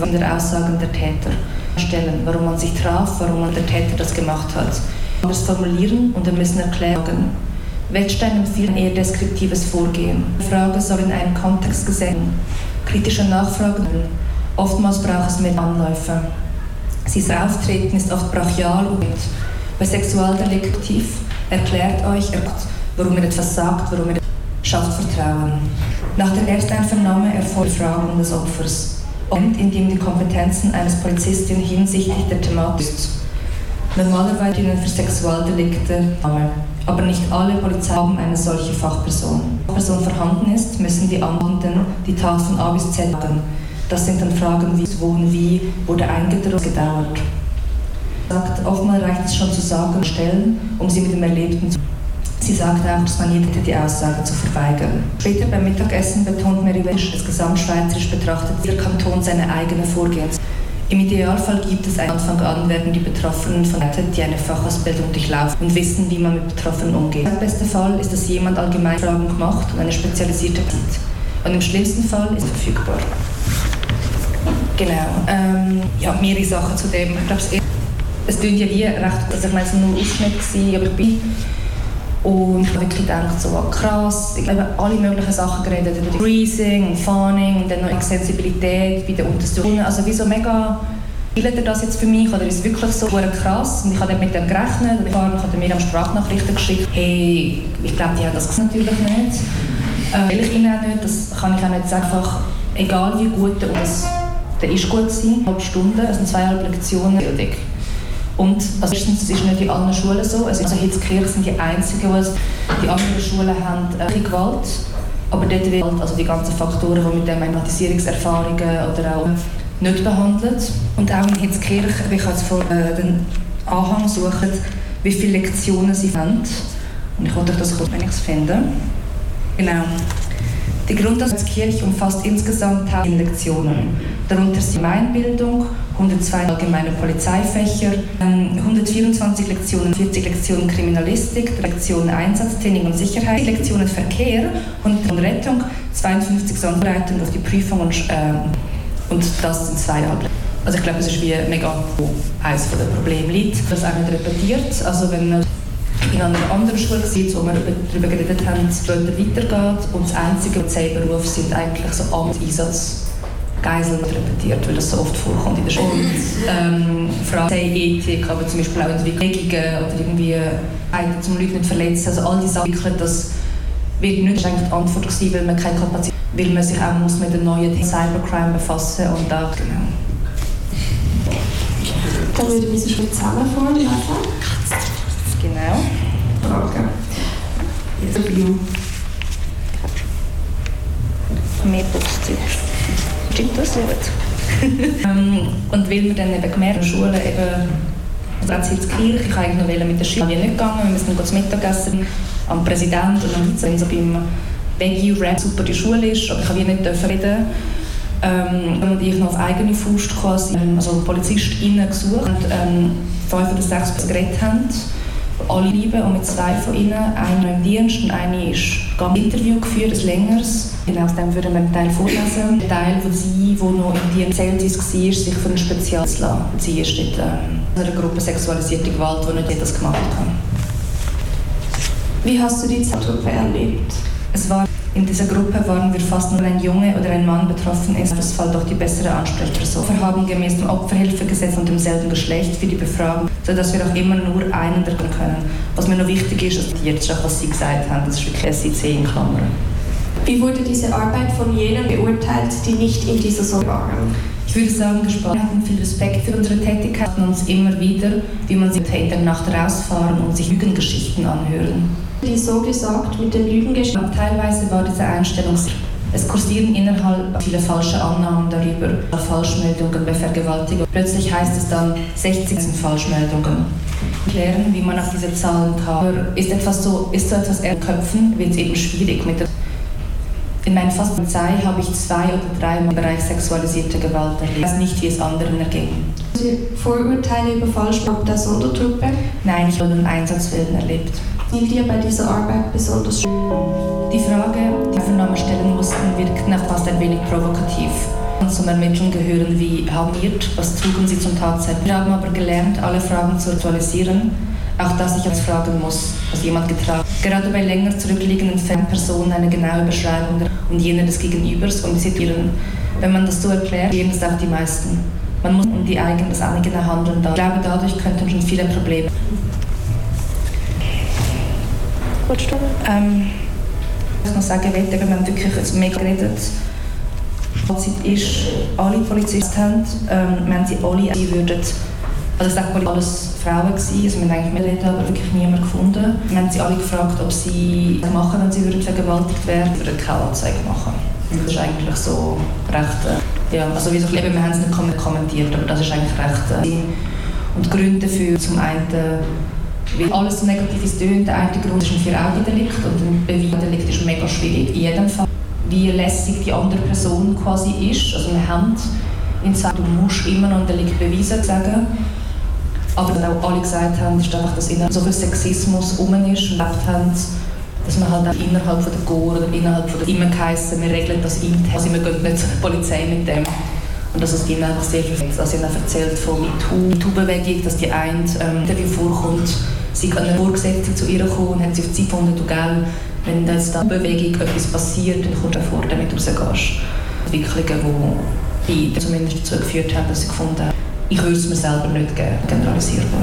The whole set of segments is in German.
in der Aussagen der Täter stellen, warum man sich traf, warum der Täter das gemacht hat. Das formulieren und wir müssen erklären. Wettstein empfiehlt ein eher deskriptives Vorgehen. Die Frage soll in einen Kontext gesetzt werden. Kritische Nachfragen. Oftmals braucht es mehr Anläufe. Sein Auftreten ist oft brachial und bei Sexualdeliktiv erklärt euch, warum ihr etwas sagt, warum ihr schafft Vertrauen. Nach der Ersteinvernahme erfolgt die Befragung des Opfers, indem die Kompetenzen eines Polizisten hinsichtlich der Thematik ist. Normalerweise dienen für Sexualdelikte, aber nicht alle Polizei haben eine solche Fachperson. Wenn die Person vorhanden ist, müssen die Anwendenden die Tat von A bis Z sagen. Das sind dann Fragen wie wo und wie wurde eingedroht, gedauert. Oftmals reicht es schon zu sagen und stellen, um sie mit dem Erlebten zu. Sie sagt auch, dass man jede die Aussage zu verweigern. Später beim Mittagessen betont Meriwetsch, es gesamtschweizerisch betrachtet, jeder Kanton seine eigene Vorgehensweise. Im Idealfall gibt es einen Anfang an, werden die Betroffenen von Leuten, die eine Fachausbildung durchlaufen und wissen, wie man mit Betroffenen umgeht. Der beste Fall ist, dass jemand allgemein Fragen macht und eine spezialisierte Zeit. Und im schlimmsten Fall ist verfügbar. Genau. Mehrere Sachen zu dem. Ich glaube, es klingt ja wie recht, also ich meine, es war nur ein Ausschnitt, aber ich bin und ich habe wirklich gedacht, so krass, ich habe alle möglichen Sachen geredet, über die Freezing und Fawning und dann noch die Sensibilität bei den Untersuchungen, also wie so mega, spielt er das jetzt für mich oder ist es wirklich so krass und ich habe dann mit dem gerechnet und ich habe mir Sprachnachrichten geschickt, hey, ich glaube, die haben das natürlich nicht, will ich ihnen auch nicht, das kann ich auch nicht sagen, einfach, egal wie gut der ist gut gewesen, 1,5 Stunden, es sind 2,5 Lektionen Bildung. Und also erstens, es ist nicht in allen Schulen so. Also Hitzkirch sind die einzigen, die anderen Schulen haben Gewalt. Aber dort wird also die ganzen Faktoren, die mit den Traumatisierungserfahrungen oder auch nicht behandelt. Und auch in Hitzkirch, ich habe jetzt vor den Anhang suchen, wie viele Lektionen sie haben. Und ich wollte euch das kurz, wenn ich es finde. Genau. Die Grundlagenkirche umfasst insgesamt 1000 Lektionen. Darunter sind Allgemeinbildung, 102 allgemeine Polizeifächer, 124 Lektionen, 40 Lektionen Kriminalistik, 3 Lektionen Einsatztraining und Sicherheit, 4 Lektionen Verkehr und Rettung, 52 Sonderbereitung auf die Prüfung und das sind 2 Jahre. Also ich glaube, es ist wie mega eines der Probleme liegt, das auch nicht repetiert. Also wenn man in einer anderen Schule sieht, wo wir darüber geredet haben, es weitergeht und das einzige Polizeiberuf sind eigentlich so Amtseinsatz, Geiseln repetiert, weil das so oft vorkommt in der Schule. Und Ethik, aber zum Beispiel auch Entwicklungen oder irgendwie zum Leute nicht verletzen, also all diese Sachen, das wird nicht eigentlich die Antwort gewesen, weil man keine Kapazität, weil man sich auch muss mit dem neuen Cybercrime befassen und da genau. Dann würde ich schon zusammenfassen. Genau. Frage. Mehr Boxzeug. Stimmt das nicht? Und weil wir dann eben gemerkt in der Schule eben, also jetzt Kirche, ich wollte eigentlich noch mit der Schule nicht gegangen, wir müssen noch zum Mittagessen am Präsidenten und dann wenn so beim Veggie-Rap super die Schule ist, aber ich habe nicht reden. Und ich noch auf eigene Faust quasi, also PolizistInnen gesucht und 5 oder 6 geredet haben. Alle lieben und mit 2 von ihnen, eine im Dienst und eine ist ein Interview geführt, ein längeres. Genau aus dem würden wir einen Teil vorlesen. Der Teil, wo sie, wo noch im Dienst erzählt war, sich für ein Spezial zu lassen. Sie ist dort in einer Gruppe sexualisierte Gewalt, die nicht jeder das gemacht hat. Wie hast du die Zeitgruppe erlebt? In dieser Gruppe waren wir fast nur ein Junge oder ein Mann betroffen ist, das Fall doch die bessere Ansprechperson. Wir haben gemäß dem Opferhilfegesetz von demselben Geschlecht für die Befragung, sodass wir auch immer nur einen treffen können. Was mir noch wichtig ist, ist jetzt schon, was Sie gesagt haben, das ist wirklich SIC in Klammern. Wie wurde diese Arbeit von jenen beurteilt, die nicht in dieser Sorge waren? Ich würde sagen, wir hatten viel Respekt für unsere Tätigkeit und uns immer wieder, wie man sie in der Nacht rausfahren und sich Lügengeschichten anhören. Die so gesagt mit den Lügengeschichten? Teilweise war diese Einstellung, es kursieren innerhalb viele falsche Annahmen darüber, Falschmeldungen bei Vergewaltigung. Plötzlich heißt es dann, 60 sind Falschmeldungen. Erklären, wie man auf diese Zahlen kam. Ist so etwas in Köpfen, wird es eben schwierig mit der. In meiner Polizei habe ich 2 oder 3 Mal im Bereich sexualisierte Gewalt erlebt. Ich weiß nicht, wie es anderen erging. Sie Vorurteile über Falschmeldungen der Sondertruppe? Nein, ich habe nur Einsatzwillen erlebt. Fiel dir bei dieser Arbeit besonders schön? Die Frage, die wir Vernahme stellen mussten, wirkten auch fast ein wenig provokativ. zum Ermitteln gehören wie harmiert, was trugen sie zum Tatzeitpunkt. Wir haben aber gelernt, alle Fragen zu aktualisieren, auch dass ich uns fragen muss, was jemand getragen hat. Gerade bei länger zurückliegenden Personen eine genaue Beschreibung und jener des Gegenübers und zitieren. Wenn man das so erklärt, sehen das auch die meisten. Man muss um das eigene Handeln da. Ich glaube, dadurch könnten schon viele Probleme. Ich muss noch sagen, wir haben wirklich jetzt mehr geredet. Fazit ist, alle Polizisten haben, wir haben sie alle, sie würden, also es waren alles Frauen gewesen, also wir haben eigentlich mehr geredet, aber wirklich niemand gefunden. Wir haben sie alle gefragt, ob sie machen, wenn sie vergewaltigt werden, würden keine Anzeige machen. Das ist eigentlich so recht, ja, also wie so wir haben es nicht kommentiert, aber das ist eigentlich recht. Und die Gründe dafür, zum einen, weil alles so negativ ist, der eine Grund ist ein Vier-Augen-Delikt und ein Beweisdelikt ist mega schwierig. In jedem Fall, wie lässig die andere Person quasi ist, also eine Hand in Zeit, du musst immer noch ein Delikt beweisen, sagen. Aber auch alle gesagt haben, ist einfach, dass so viel Sexismus rum ist und erlebt haben, dass man halt auch innerhalb von der GOR oder innerhalb von der immer geheissen, wir regeln das intern, also wir gehen nicht zur Polizei mit dem. Und dass es ihnen einfach sehr viel also ihnen erzählt von MeToo-Bewegung, dass die eine Interview vorkommt, sie an eine Vorgesetzte zu ihr kommen und hat sie auf die Zeit gefunden, du gell, wenn da jetzt in der Bewegung etwas passiert, dann kommst du vor, damit du rausgehst. Entwicklungen, die zumindest dazu geführt haben, dass sie gefunden haben, ich würde es mir selber nicht geben, generalisierbar.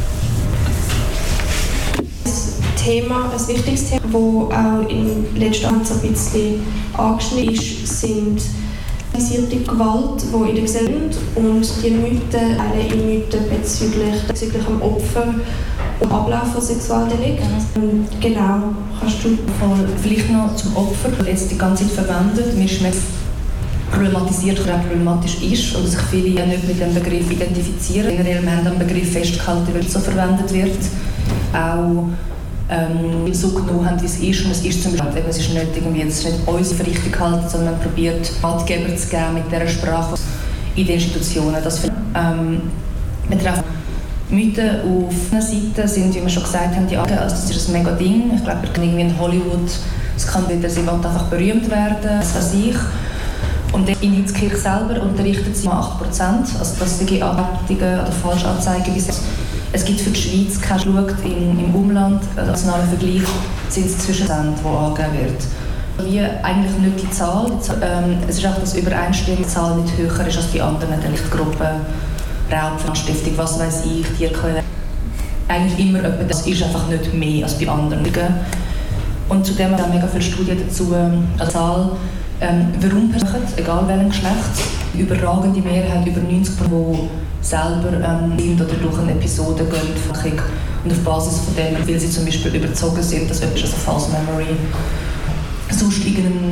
Ein wichtiges Thema, das auch in letzter Zeit so ein bisschen angeschnitten ist, sind organisierte Gewalt, die in der Gesellschaft und die Mythen, alle Mythen bezüglich dem Opfer und Ablauf von Sexualdelikten. Genau, kannst du vielleicht noch zum Opfer, das jetzt die ganze Zeit verwendet, mir ist problematisiert, oder auch problematisch ist und sich viele nicht mit dem Begriff identifizieren. Generell haben den Begriff festgehalten, weil es so verwendet wird. Auch so genommen haben, wie es ist. Und es ist zum Beispiel, es ist nicht irgendwie, es ist nicht uns für richtig gehalten, sondern man probiert Ratgeber zu geben mit dieser Sprache in den Institutionen. Das betrifft Mythen auf einer Seite sind, wie wir schon gesagt haben, die also das ist ein mega Ding. Ich glaube, irgendwie in Hollywood, es kann wieder, sie will einfach berühmt werden, das weiß ich. Und in Hitzkirch selber unterrichtet sie 8%, also das sind die Anwältungen oder Falschanzeigen. Es gibt für die Schweiz keinen Schaut im Umland, nationalen Vergleich sind es zwischen 10%, die angegeben wird. Wie eigentlich nicht die Zahl. Es ist auch, dass übereinstimmende Zahl nicht höher ist als bei anderen Deliktgruppen, Raub, Brandstiftung, was weiß ich, Tierquälerei. Eigentlich immer etwa, das ist einfach nicht mehr als bei anderen. Und zudem haben wir mega viele Studien dazu, also Zahl, warum Personen, egal welchem Geschlecht, die überragende Mehrheit, über 90%, die selber sind oder durch eine Episode gehen von Krieg. Und auf Basis von dem, weil sie zum Beispiel überzogen sind, das ist also False Memory, sonst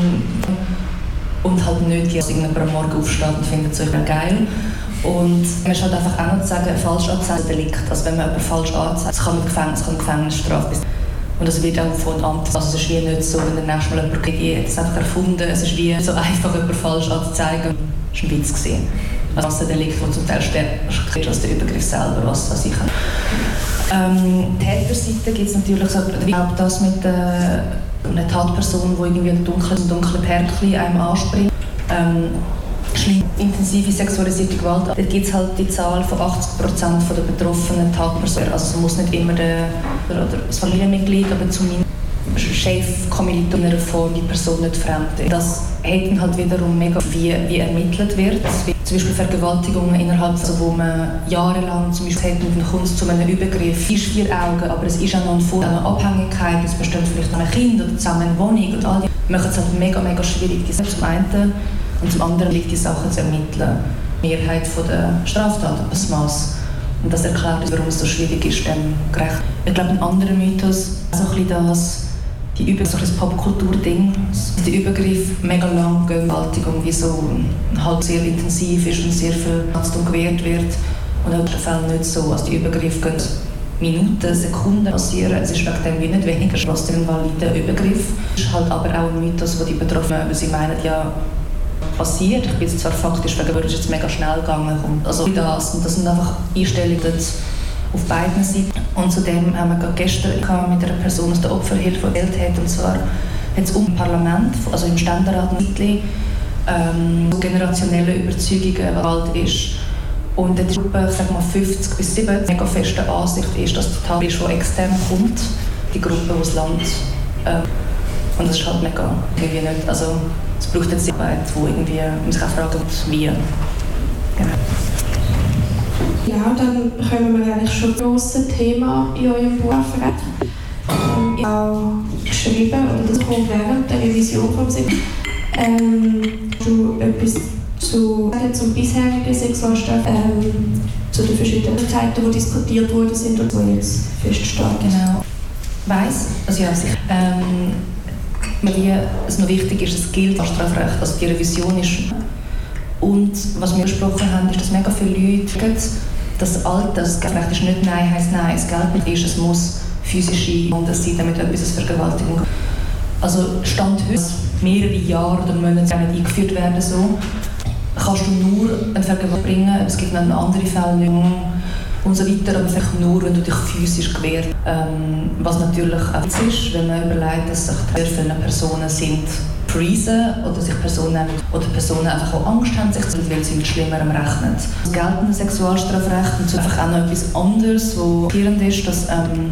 und halt nicht, dass irgendjemand am Morgen aufsteht und findet es geil. Und man ist halt einfach auch noch zu sagen, falsch anzeigen Delikt. Also wenn man jemanden falsch anzeigt, es kann mit Gefängnisstrafe bis. Und das wird auch von Amt. Also es ist wie nicht so, wenn der nächste Mal jemand hat es einfach erfunden. Es ist wie so einfach, jemanden falsch anzuzeigen. Das war ein Witz gewesen. Also das ist ein Delikt, das zum Teil stärker als der Übergriff selber, was ich Täterseite gibt es natürlich so, wie auch das mit einer Tatperson, die irgendwie ein dunkles Perkli einem anspringt. Intensive sexualisierte Gewalt. Da gibt es halt die Zahl von 80% der betroffenen Tatpersonen. Also es muss nicht immer oder das Familienmitglied, aber zumindest Chef, Kommiliton in einer Form, die Person nicht fremd ist. Das hat halt wiederum mega, wie ermittelt wird. Zum Beispiel Vergewaltigungen innerhalb, also wo man jahrelang zum Beispiel hat, und dann kommt es zu einem Übergriff. Es ist 4 Augen, aber es ist auch noch eine Abhängigkeit. Es besteht vielleicht noch ein Kind oder zusammen eine Wohnung und all die machen es halt mega, mega schwierig. Die zum einen und zum anderen liegt die Sache zu ermitteln. Die Mehrheit der Straftaten, das Maß. Und das erklärt, warum es so schwierig ist, dem gerecht. Ich glaube, ein anderer Mythos, so ein bisschen so ein Popkultur-Ding, dass der Übergriff mega lang geht, Gewaltigung wie so halt sehr intensiv ist und sehr viel gewehrt wird. Und in anderen Fällen nicht so. Also die Übergriffe gehen Minuten, Sekunden passieren. Es ist wegen dem wie nicht weniger trotzdem ein valider Übergriff. Es ist halt aber auch ein Mythos, wo die Betroffenen, weil sie meinen, ja, passiert. Ich bin jetzt zwar faktisch wegen, weil es jetzt mega schnell gegangen kommt. Also das sind einfach Einstellungen auf beiden Seiten. Und zudem haben wir gerade gestern mit einer Person aus der Opferhilfe erzählt, und zwar hat es im Parlament, also im Ständerat, generationellen Überzeugungen Gewalt ist. Und die Gruppe, ich sage mal 50 bis 70, mega feste Ansicht ist, dass die Tat ist, die extern kommt, die Gruppe, die das Land. Und das ist halt mega irgendwie nicht. Also es braucht jetzt Arbeit, wo irgendwie man sich auch fragen, wie. Genau. Ja, dann kommen wir eigentlich schon zum grossen Thema in eurem Buch. Ihr habt auch geschrieben, und das kommt während der Revision vom du etwas zum bisherigen Sexualstraf, zu den verschiedenen Zeiten, die diskutiert worden sind und die jetzt feststehen. Genau. Weiss, also ja, sicher. Wie es noch wichtig ist, es gilt das Strafrecht, also die Revision ist. Und was wir besprochen haben, ist, dass mega viele Leute das Alter, das Recht ist nicht Nein heisst Nein, es gilt nicht, es muss physische Wunden sein, damit etwas als Vergewaltigung. Also Stand heute, mehrere Jahre oder Monate nicht eingeführt werden, so, kannst du nur eine Vergewaltigung bringen, es gibt noch andere Fälle nicht und so weiter, aber vielleicht nur, wenn du dich physisch gewährst. Was natürlich auch ist, wenn man überlegt, dass sich sehr viele Personen sind freezen oder sich Personen einfach auch Angst haben, sich weil sie mit Schlimmerem rechnen. Das geltende Sexualstrafrecht und einfach auch noch etwas anderes, was schockierend ist, dass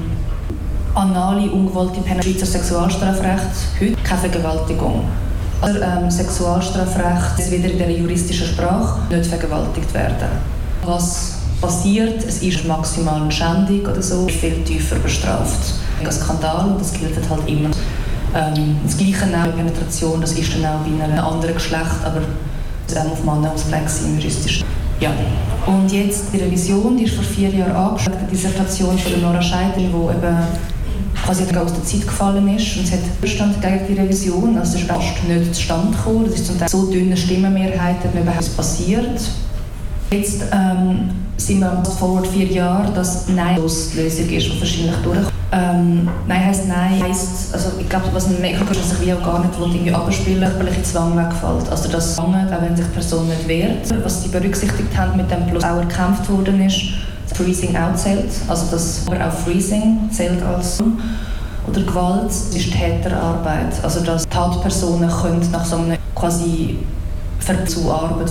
anale, ungewollte Penetration, Schweizer Sexualstrafrecht heute keine Vergewaltigung. Also Sexualstrafrecht ist wieder in der juristischen Sprache nicht vergewaltigt werden. Was passiert, es ist maximal eine Schändung oder so, viel tiefer bestraft. Ein Skandal und das gilt halt immer. Das Gleiche auch bei Penetration, das ist dann auch bei einem anderen Geschlecht, aber es ist auch auf Männer auslegt juristisch. Ja. Und jetzt die Revision, die ist vor 4 Jahren angeschaut, die Dissertation von Nora Scheidel, die eben quasi aus der Zeit gefallen ist und es hat Widerstand gegen die Revision, also es ist fast nicht zustande gekommen, das ist zum Teil so dünne Stimmenmehrheit, dass nicht überhaupt passiert. Jetzt sind wir vor 4 Jahren, dass Nein die Lösung ist, die wahrscheinlich durchkommt. Nein heisst Nein, heisst, also ich glaube, was ein Merkmal ist, dass ich wie auch gar nicht irgendwie abspielen, körperliche Zwang wegfällt. Also das Zwangen, auch wenn sich die Person nicht wehrt. Was sie berücksichtigt haben, mit dem plus auch erkämpft worden ist, das Freezing auch zählt, also das aber auch Freezing zählt als oder Gewalt ist Täterarbeit. Also dass Tatpersonen können nach so einem quasi Verzuarbeit,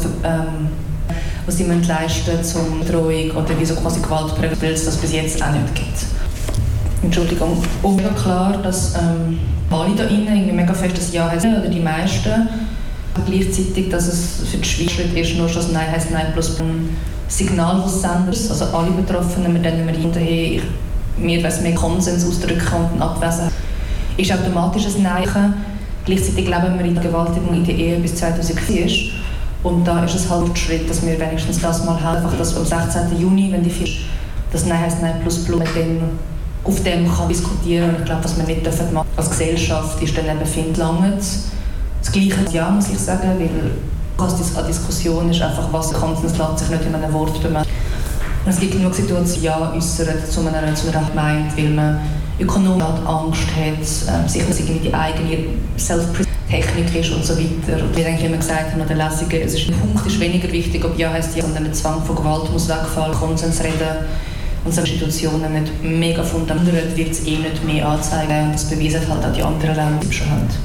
was sie leisten zum Drohung oder wie so quasi Gewaltprävention, weil es das bis jetzt auch nicht gibt. Entschuldigung. Und mega klar, dass alle da innen mega fest das Ja heißen oder die meisten. Aber gleichzeitig, dass es für die Schweiz ist, nur schon das Nein heisst Nein plus ein Signal des Senders, also alle Betroffenen, mit denen wir hinterher mehr Konsens ausdrücken und abwesen, ist automatisch ein Nein. Gleichzeitig leben wir in der Vergewaltigung in der Ehe bis 2004. Und da ist es halt der Schritt, dass wir wenigstens das mal haben, einfach, dass am 16. Juni, wenn die das Nein heisst Nein plus plus mit dem auf dem kann diskutieren. Und ich glaube, was wir nicht dürfen machen als Gesellschaft ist dann eben Findlangen. Das Gleiche Ja, muss ich sagen, weil eine Diskussion ist einfach, was Konsens lässt sich nicht in einem Wort bemerken. Und es gibt genug Situationen, Ja äußern zu einer Gemeinde, weil man ökonomisch Angst hat, sich irgendwie die eigene Self-Technik ist und so weiter. Und wie ich immer gesagt habe, an der Lesung, es ist ein Punkt ist weniger wichtig, ob Ja heisst Ja, sondern der Zwang von Gewalt muss wegfallen, Konsens reden. Und so Institutionen nicht mega fundamentiert, wird es nicht mehr anzeigen. Und das beweisen halt auch die anderen Länder, die schon haben.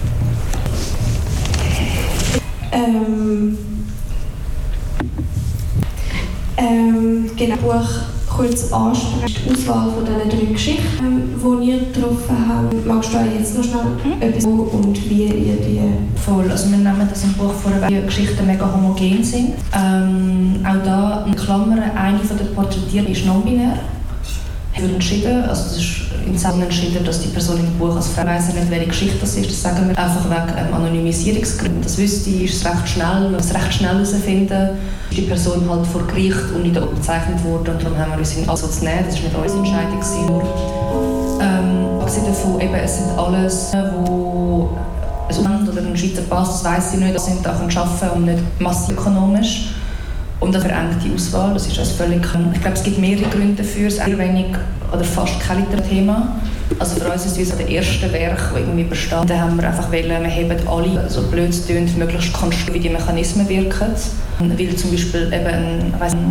Genau, Buch kurz ansprechen, die Auswahl von diesen 3 Geschichten, die ihr getroffen habt. Magst du jetzt noch schnell etwas und wie ihr die... Voll, also wir nehmen das im Buch vor, weil die Geschichten mega homogen sind. Auch da in Klammern, eine von den Porträtierten ist non-binär. Es wird entschieden, also es ist im Zusammenhang entschieden, dass die Person im Buch als Frau weiss nicht, welche Geschichte das ist. Das sagen wir einfach wegen Anonymisierungsgründen. Das wüsste ich, ist es recht schnell, wenn wir es recht schnell herausfinden. Ist die Person halt vor Gericht und nicht bezeichnet worden und darum haben wir uns in Anspruch zu nehmen. Das war nicht unsere Entscheidung. Abgesehen davon, eben, es sind alles, wo ein Ausland oder ein Schweizer Pass, das weiss ich nicht, das sind auch arbeiten und nicht massiv ökonomisch. Und eine verengte Auswahl, das ist also völlig... Ich glaube, es gibt mehrere Gründe dafür, es ist sehr wenig oder fast kein Literaturthema. Also für uns ist es wie so das erste Werk, das irgendwie bestand. Da haben wir einfach wollen, wir heben alle, so blöd es tönt, möglichst konstruiert, wie die Mechanismen wirken. Weil zum Beispiel eben eine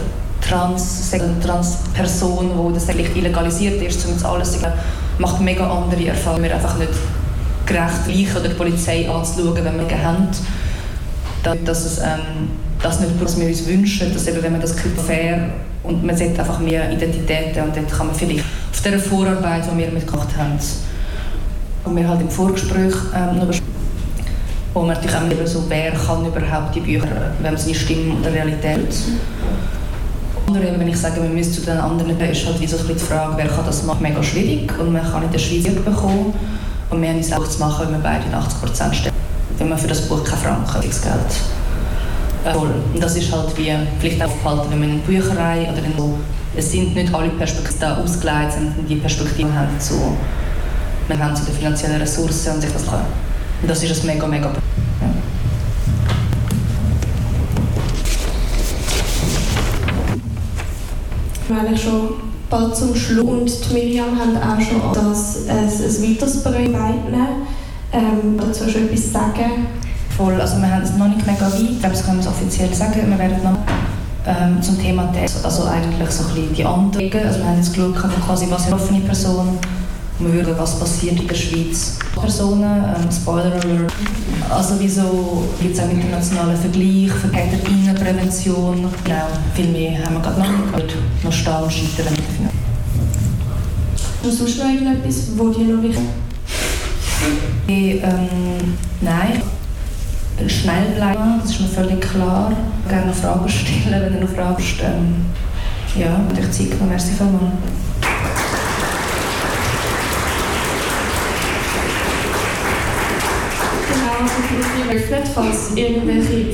Trans-Person, die das eigentlich illegalisiert ist, um alles macht mega andere Erfahrungen, wir einfach nicht gerecht gleich oder die Polizei anzuschauen, wenn wir haben. dass es das nicht, was wir uns wünschen, dass eben, wenn man das fair und man sieht einfach mehr Identitäten und dort kann man vielleicht auf dieser Vorarbeit, die wir mitgemacht haben, und wir halt im Vorgespräch wo man natürlich auch über so, wer kann überhaupt die Bücher, wenn man seine Stimme oder Realität. Oder eben, wenn ich sage, man müsste zu den anderen, ist halt wie so ein bisschen die Frage, wer kann das machen, mega schwierig und man kann in der Schweiz bekommen und wir haben es auch zu machen, wenn wir beide in 80% stehen, wenn man für das Buch kein Franken Geld. Und das ist halt wie, vielleicht auch aufgehalten, wenn man in einer Bücherei oder in so, es sind nicht alle Perspektiven da ausgelegt, sondern die Perspektiven haben zu, man hat zu den finanziellen Ressourcen und sich das kann. Und das ist ein mega Problem. Ja. Wir haben schon bald zum Schluss und die Miriam haben auch schon das ein weiteres Projekt dazu schon etwas sagen. Voll, also wir haben es noch nicht mega weit, ich glaube, das können wir offiziell sagen, wir werden noch zum Thema Text, also eigentlich so ein bisschen die anderen, also wir haben jetzt geschaut, quasi was eine offene Person, und wir würden, was passiert in der Schweiz. Personen, Spoiler Alert, also wieso gibt es auch internationalen Vergleich, für Täterinnenprävention, genau, viel mehr haben wir gerade noch nicht gehört, noch stehen und scheitern. Hast du sonst noch irgendetwas, wo dir noch wichtig ist? Nein. Schnell bleiben, das ist mir völlig klar. Gerne noch Fragen stellen, wenn ihr noch Fragen stellt. Ja, und ich zeige noch, merci vielmals. Genau, also ich öffnet, falls irgendwelche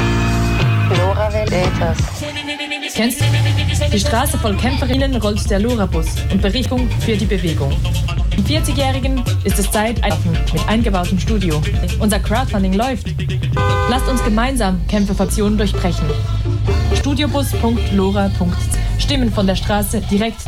Kennst du? Die Straße voll Kämpferinnen rollt der Lora-Bus und Berichtung für die Bewegung. Im 40-Jährigen ist es Zeit mit eingebautem Studio. Unser Crowdfunding läuft. Lasst uns gemeinsam Kämpferfraktionen durchbrechen. Studiobus.lora.c Stimmen von der Straße direkt.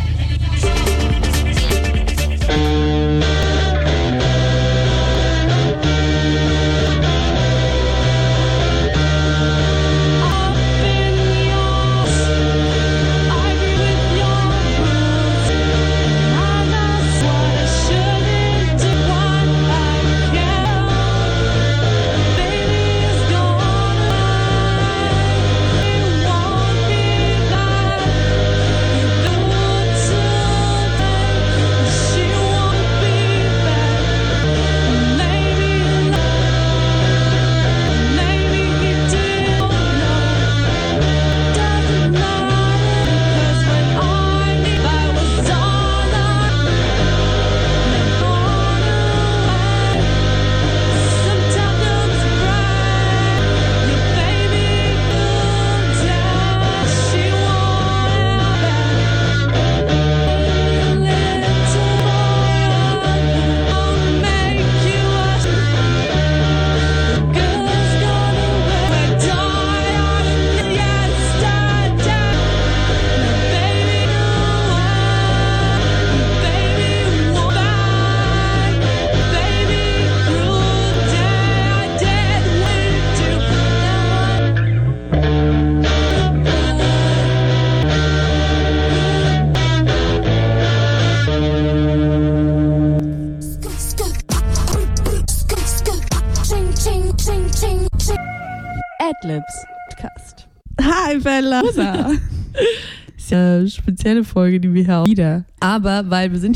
Hi Bella! Das ist ja eine spezielle Folge, die wir hier wieder. Aber weil wir sind